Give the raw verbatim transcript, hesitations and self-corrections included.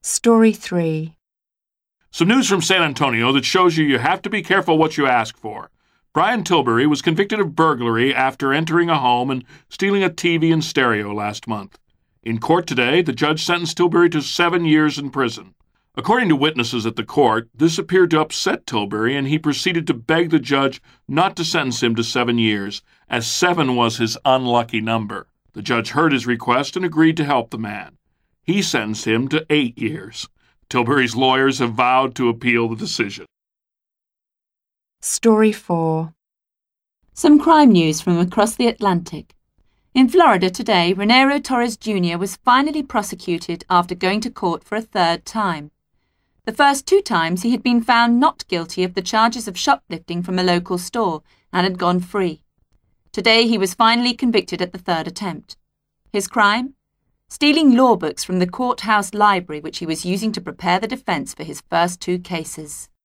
Story three. Some news from San Antonio that shows you you have to be careful what you ask for. Brian Tilbury was convicted of burglary after entering a home and stealing a T V and stereo last month. In court today, the judge sentenced Tilbury to seven years in prison. According to witnesses at the court, this appeared to upset Tilbury, and he proceeded to beg the judge not to sentence him to seven years, as seven was his unlucky number. The judge heard his request and agreed to help the man. He sentenced him to eight years. Tilbury's lawyers have vowed to appeal the decision. Story four. Some crime news from across the Atlantic. In Florida today, Renero Torres Junior was finally prosecuted after going to court for a third time. The first two times he had been found not guilty of the charges of shoplifting from a local store and had gone free. Today he was finally convicted at the third attempt. His crime? Stealing law books from the courthouse library which he was using to prepare the defense for his first two cases.